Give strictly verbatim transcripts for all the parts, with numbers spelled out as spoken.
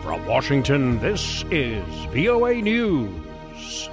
From Washington, this is V O A News.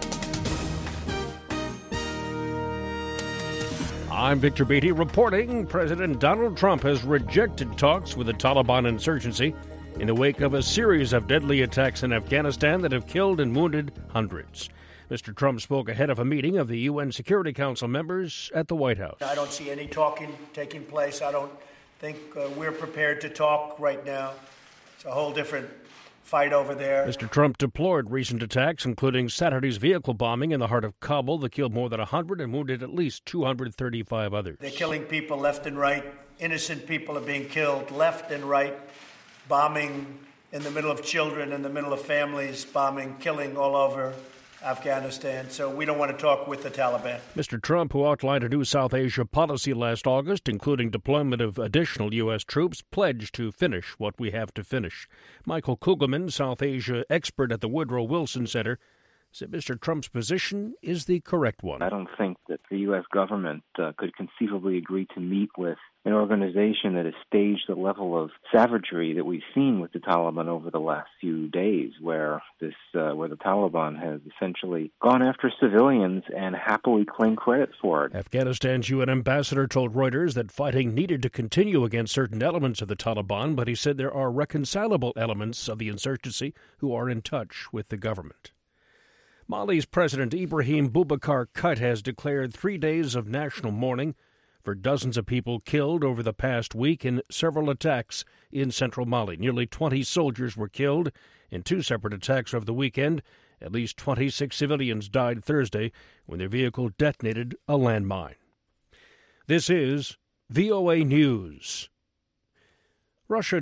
I'm Victor Beatty reporting President Donald Trump has rejected talks with the Taliban insurgency in the wake of a series of deadly attacks in Afghanistan that have killed and wounded hundreds. Mister Trump spoke ahead of a meeting of the U N Security Council members at the White House. I don't see any talking taking place. I don't think uh, we're prepared to talk right now. It's a whole different fight over there. Mister Trump deplored recent attacks, including Saturday's vehicle bombing in the heart of Kabul that killed more than one hundred and wounded at least two hundred thirty-five others. They're killing people left and right. Innocent people are being killed left and right. Bombing in the middle of children, in the middle of families, bombing, killing all over Afghanistan. So we don't want to talk with the Taliban. Mister Trump, who outlined a new South Asia policy last August, including deployment of additional U S troops, pledged to finish what we have to finish. Michael Kugelman, South Asia expert at the Woodrow Wilson Center, said Mister Trump's position is the correct one. I don't think that the U S government uh, could conceivably agree to meet with an organization that has staged the level of savagery that we've seen with the Taliban over the last few days, where this, uh, where the Taliban has essentially gone after civilians and happily claimed credit for it. Afghanistan's U N ambassador told Reuters that fighting needed to continue against certain elements of the Taliban, but he said there are reconcilable elements of the insurgency who are in touch with the government. Mali's President Ibrahim Boubacar Keïta has declared three days of national mourning for dozens of people killed over the past week in several attacks in central Mali. Nearly twenty soldiers were killed in two separate attacks over the weekend. At least twenty-six civilians died Thursday when their vehicle detonated a landmine. This is V O A News. Russia